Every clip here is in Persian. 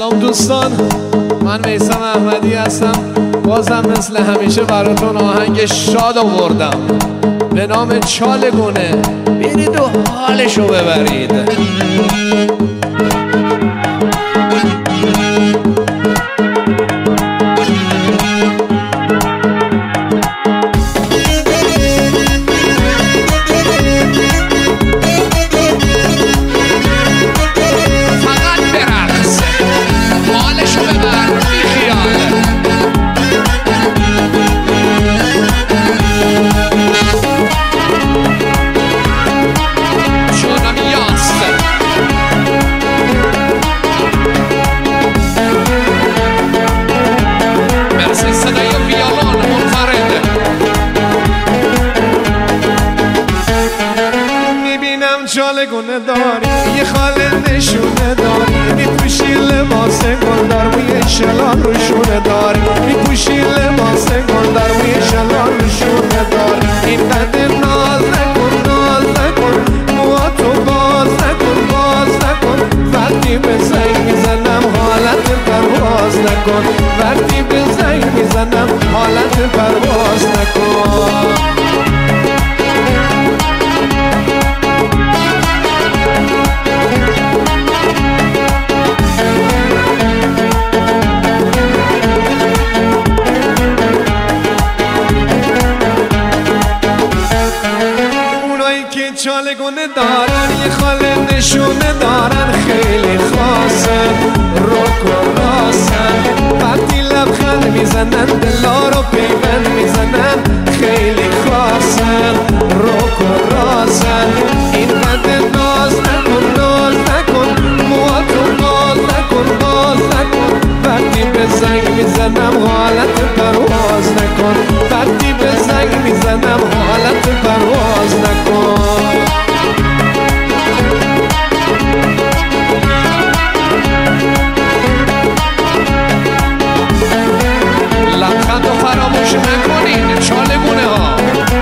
سلام دوستان، من میثم احمدی هستم. بازم مثل همیشه براتون آهنگ شاد آوردم به نام چالگونه. برید و حالشو ببرید. چالگونه داری یه خاله نشونه داری، میپوشی لباس گلدار موی شلال روشونه داری، میپوشی لباس گلدار موی شلال روشونه داری. این قد ناز نکن ناز نکن، موهاتو باز نکن باز نکن، وقتی به زنگ میزنم حالت پرواز نکن، وقتی به زنگ میزنم حالت پرواز نکن. چالگونه دارن یه خاله نشونه دارن، خیلی خاصن رک و راسن، وقتی لبخند میزنن دلا رو پیوند میزنن، خیلی خاصن رک و راسن. این قد ناز نکن ناز نکن، موهاتو باز نکن باز نکن، وقتی به زنگ میزنم حالت پرواز نکن، وقتی به زنگ میزنم حالت پرواز نکن. لبخند و فراموش نکنین چالگونه ها.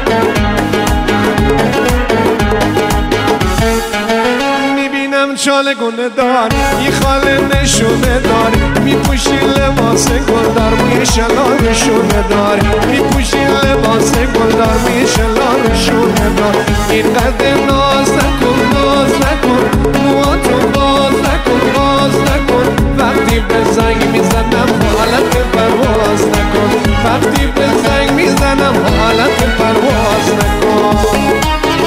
میبینم چالگونه داری یه خاله نشونه داری، میپوشی لباس گلدار موی شلال روشونه داری، میپوشی لباس گلدار موی شلال روشونه داری. این قد ناز نکن ناز نکن، موهاتو باز نکن باز نکن، وقتی به زنگ میزنم حالت پرواز نکن، وقتی به زنگ میزنم حالت پرواز نکن.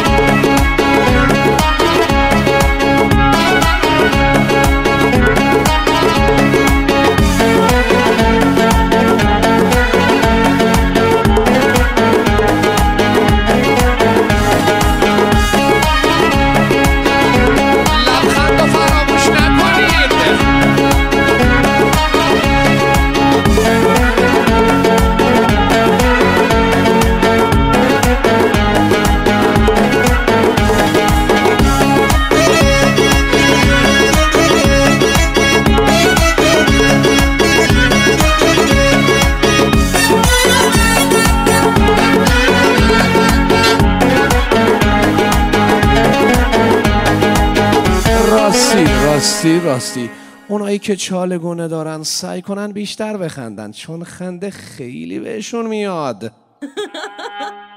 راستی اونایی که چالگونه دارن سعی کنن بیشتر بخندن، چون خنده خیلی بهشون میاد.